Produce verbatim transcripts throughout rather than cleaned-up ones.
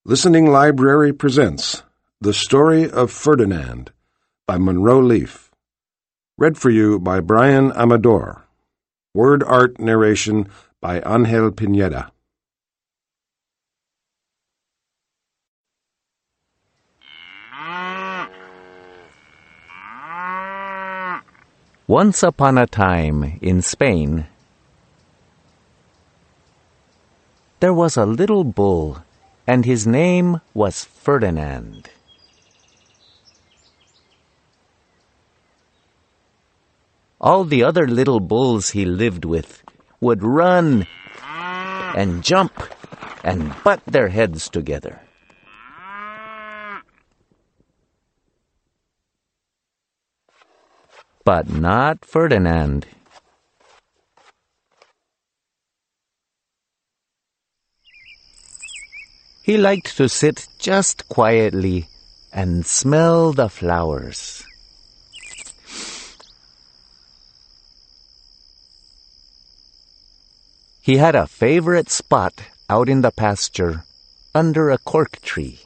Listening Library presents The Story of Ferdinand by Monroe Leaf. Read for you by Brian Amador. Word art narration by Angel Pineda. Once upon a time in Spain, there was a little bull, and his name was Ferdinand. All the other little bulls he lived with would run and jump and butt their heads together. But not Ferdinand. He liked to sit just quietly and smell the flowers. He had a favorite spot out in the pasture under a cork tree.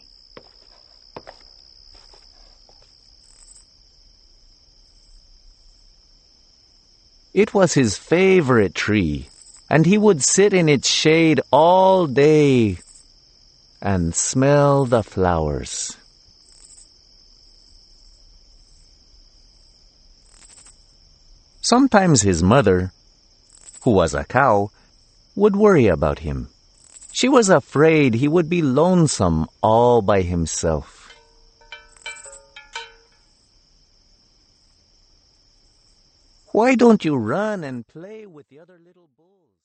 It was his favorite tree, and he would sit in its shade all day and smell the flowers. Sometimes his mother, who was a cow, would worry about him. She was afraid he would be lonesome all by himself. "Why don't you run and play with the other little bulls?"